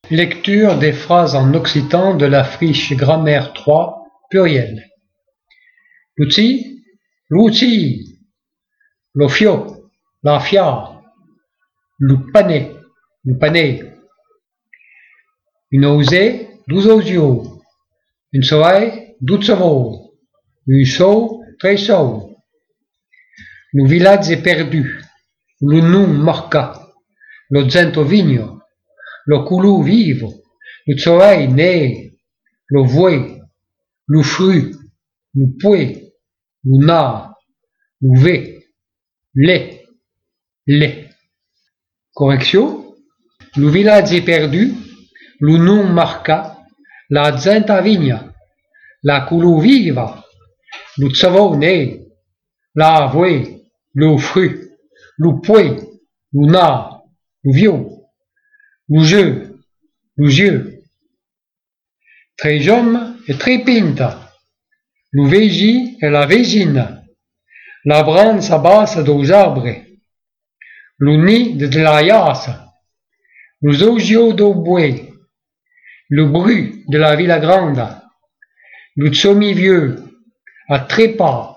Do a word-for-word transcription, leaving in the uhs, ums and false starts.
Lecture des phrases en occitan de la fiche grammaire trois, pluriel. L'outil, l'outil, lo fio, la fia, le pané, le pané. Une osée, douze osios. Une soleil, douze veaux. Une sau, très sau. Le village est perdu. Le nom marca. Lo zento vigno. Le coulou vivre. Le soleil né. Le voué. Le fruit. Le pouet. Le na. Le vé. Les. Les. Correction. Le village est perdu. Le nom marca. La zenta vigna. La coulou viva. Le savon né. La voué. Le fruit. Le pouet. Le na. Le vieux. Le jeu, le jeu. Très jeune et très pinta. Le végi et la végine. La branche basse dos arbres. Le nid de la yasse. Les osios do bouet. Le bruit de la villa grande. Le semi-vieux, à trépas.